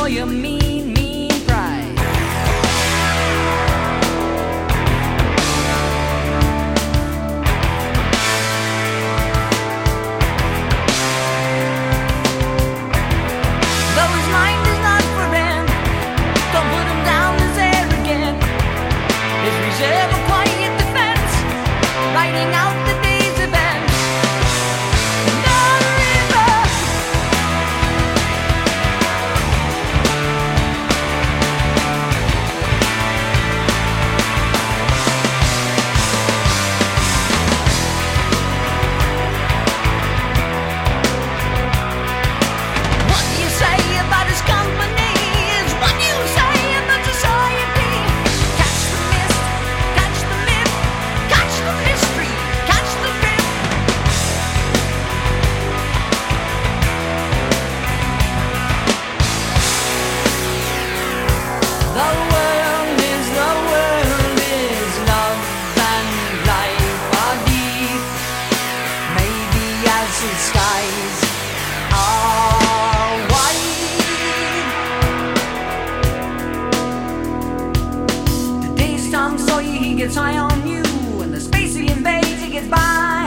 for your mean, mean pride. Though his mind is not for him, don't put him down as arrogant. His reserve a quiet defense, writing out the day's events. No river. What you say about his company is what you say about society. Catch the mist, catch the myth, catch the mystery, catch the drift. The world is love and life are deep. Maybe as the skies are wide. The day's Tom Sawyer, he gets high on you, and the space he invades, he gets by.